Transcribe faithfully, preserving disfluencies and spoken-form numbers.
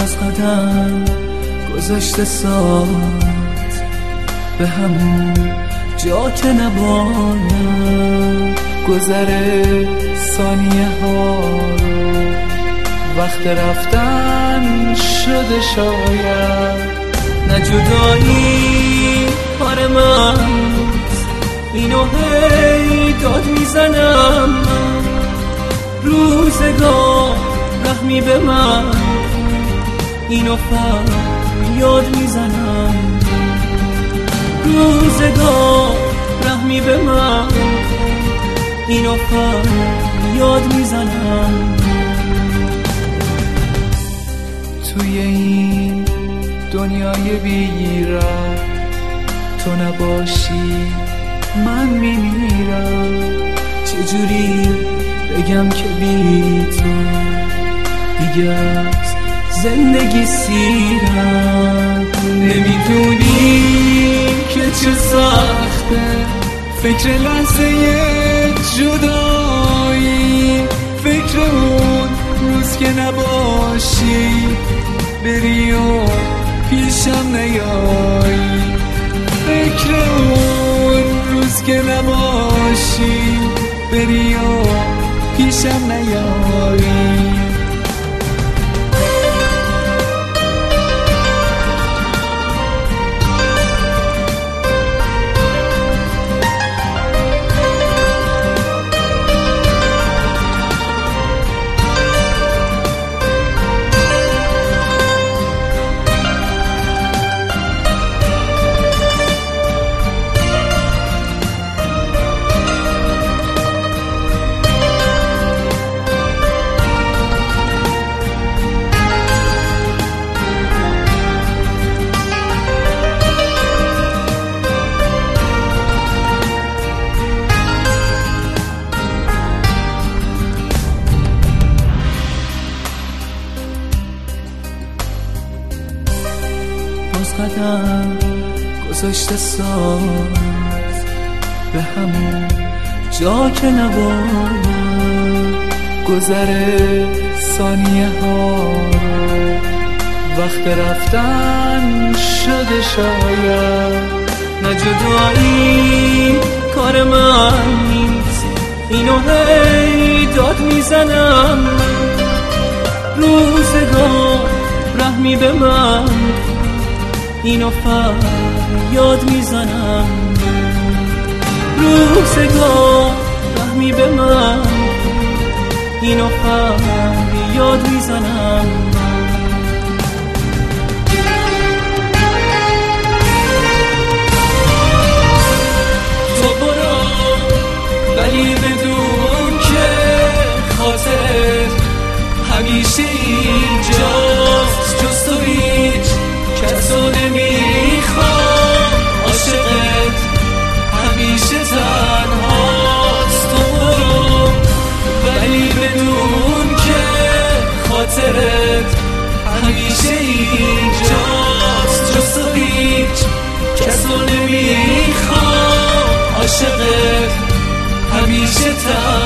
باز قدم گذاشته ساعت به همون جا که نباید گذره ثانیه ها رو وقت رفتن شده شاید نه جدایی کار من اینو هی داد میزنم روزگار رحمی به من اینو فریاد میزنم روزگار رحمی به من اینو فریاد میزنم توی این دنیای بی‌ربط تو نباشی من میمیرم چجوری بگم که بی تو دیگه از زندگی سیرم نمیدونی که چه سخته فکر لحظه جدایی فکر اون روز که نباشی بری و پیشم نیایی فکر اون روز که نباشی بری و پیشم نیایی باز قدم گذاشته ساعت به همون جا که نباید گذره ثانیه ها رو وقت رفتن شده شاید نه جدایی کار من نیست اینو هی داد میزنم روزگار رحمی به من اینو فریاد میزنم روزگار رحمی به من اینو فریاد میزنم تو برو ولی بدون که خاطر همیشه اینجاست جز تو هیچ کسو نمیخوام عاشقت همیشه تنهاست تو برو ولی بدون که خاطرت همیشه اینجاست جز تو هیچ کسو نمیخوام عاشقت همیشه تنهاست